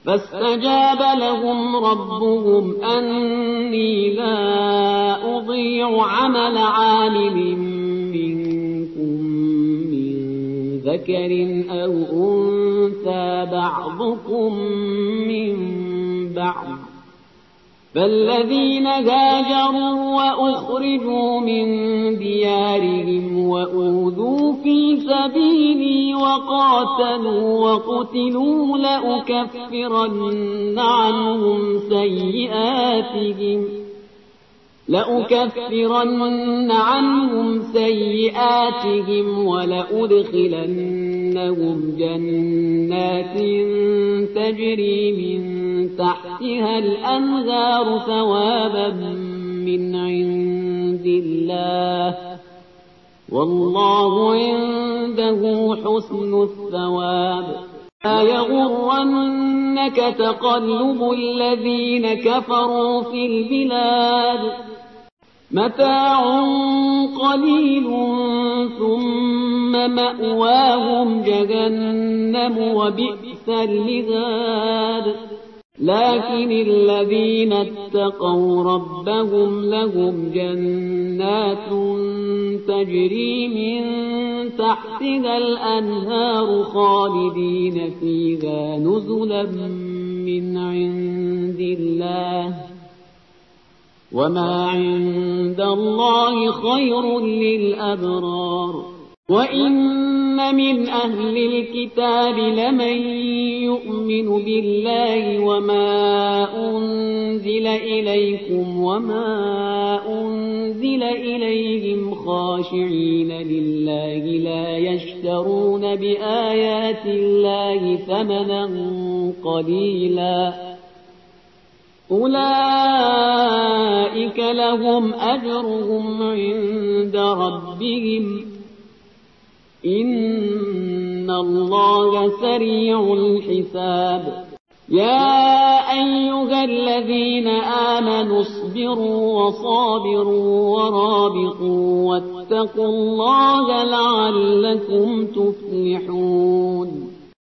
فاستجاب لهم ربهم أني لا أضيع عمل عامل منكم من ذكر أو أنثى بعضكم من بعض، فالذين هاجروا وأخرجوا من ديارهم وأوذوا في سبيلي وقاتلوا وقتلوا لأكفرن عنهم سيئاتهم ولأدخلنهم جنات تجري من تحتها الأنهار ثوابا من عند الله، والله عنده حسن الثواب. لا يغرنك تقلب الذين كفروا في البلاد، متاع قليل ثم مأواهم جهنم وبئس المهاد. لكن الذين اتقوا ربهم لهم جنات تجري من تحتها الأنهار خالدين فيها نزلا من عند الله، وما عند الله خير للأبرار. وإن من أهل الكتاب لمن يؤمن بالله وما أنزل إليكم وما أنزل إليهم خاشعين لله لا يشترون بآيات الله ثمنا قليلا، أولئك لهم أجرهم عند ربهم إن الله سريع الحساب. يا أيها الذين آمنوا اصبروا وصابروا ورابطوا واتقوا الله لعلكم تفلحون.